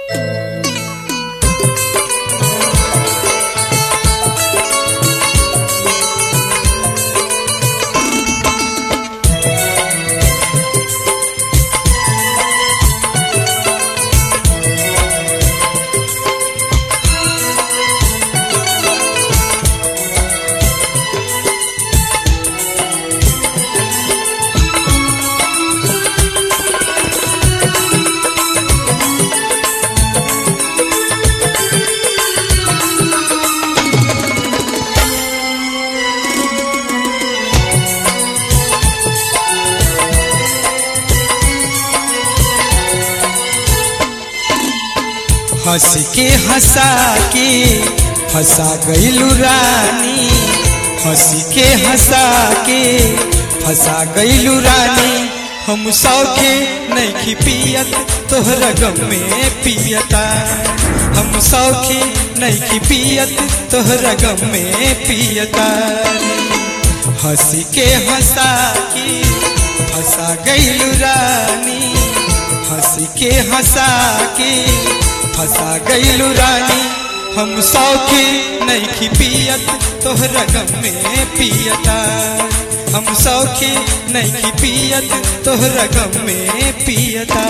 हंस के हंसा के फंसा गईलू रानी, हंस के हंसा के फंसा गईलू रानी। हम सौखे नहीं पियत तोहरा गम में पियता, हम सौखे नहीं पियत तोहरा गम में पियता। हंस के हंसा के फंसा गईलू रानी, हंस के हंसा के फंसा गईलू रानी। हम सौखे नहीं पियत तोहरा गम में पियता, हम सौखे नहीं पियत तोहरा गम में पियता।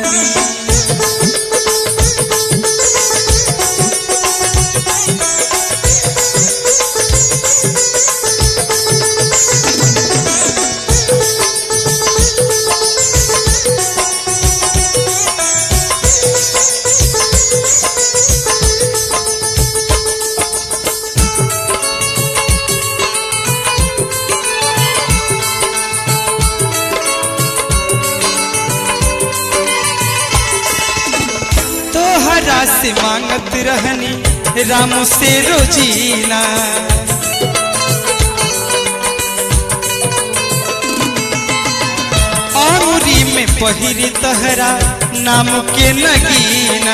तोहरा से मांगत रहनी राम से रोजीना, अंगुरी में पहिरी तोहरा नाम के नगीना।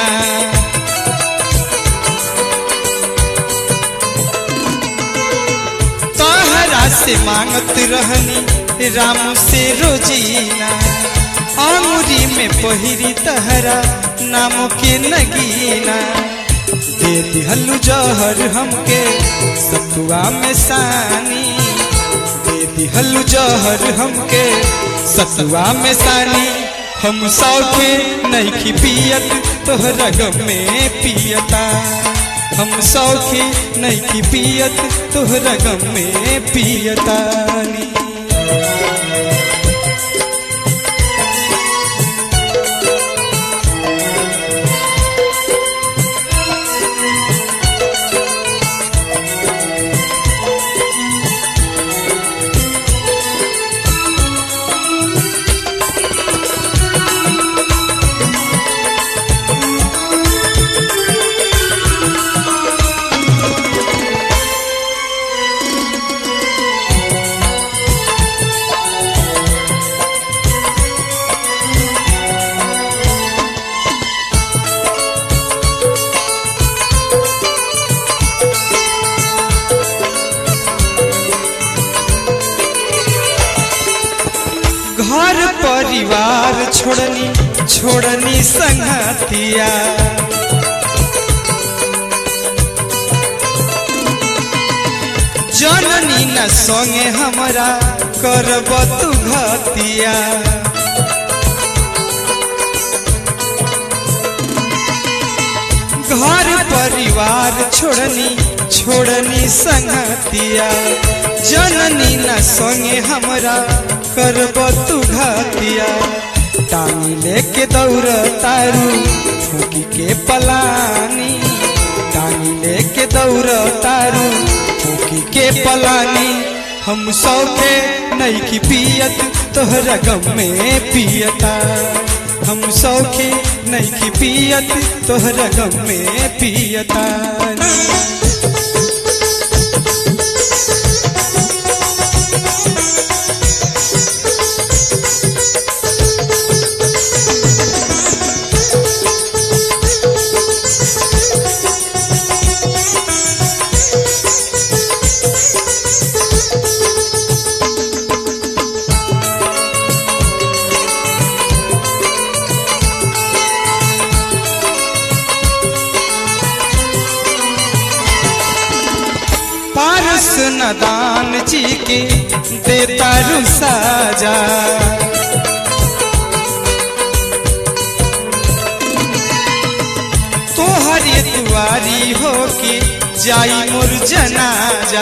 तोहरा से मांगत रहनी राम से रोजीना, अंगुरी में पहिरी तोहरा नाम के नगीना। दे दिहलु जहर हमके सतुआ में सानी, दे दिहलु जहर हमके सतुआ में सानी। हम सौखे नहीं पियत तोहरा गम में पियता, हम सौखे नहीं पियत तोहरा गम में पियता। घर परिवार छोड़नी संगतिया, जननी न संगे हमरा करब तू घतिया। घर परिवार छोड़नी संगतिया, जननी न संगे हमरा करब तू घतिया। टांगी लेके दौड़ तारू फूकी के पलानी, टांगी लेके दौड़ तारू फूकी के पलानी। हम सौखे नहीं पियत तोहरा गम में पियता, हम सौखे नहीं पियत तोहरा गम में पियता। नदान जी के देता रू साजा। तोहरे दुआरी हो के जाई मोर जनाजा।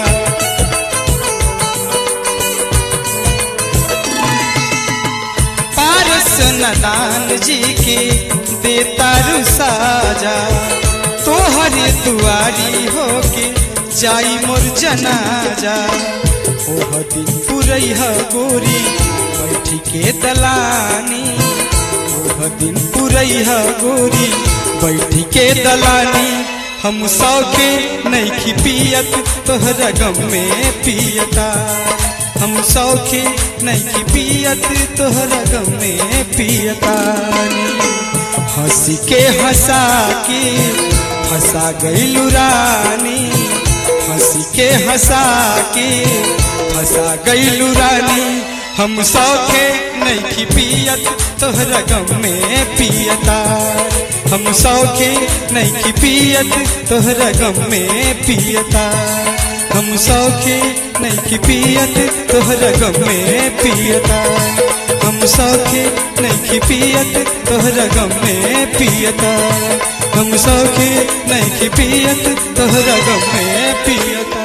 पारस नदान जी के देता रू साजा। तोहरे दुआरी हो के जाई मोर जनाजा। ओह दिन पुरैह गोरी बैठी के दलानी। ओह दिन पुरैह गोरी बैठी के दलानी। हम सौखे नहीं पियत तोहरा गम में पियता। हम सौखे नहीं पियत तोहरा गम में पियता। हंसी के हंसा के हंसा गईलू रानी। हंसी के हंसा के हंसा गईलू रानी। हम सौखे नहीं पियत तोहरा गम में पियता। हम सौखे नहीं पियत तोहरा गम में पियता। हम सौखे नहीं पियत तोहरा गम में पियता। हम सौखे नहीं पियत तोहरा गम में पियता। हम सौखे नहीं पियत तोहरा गम में पियता।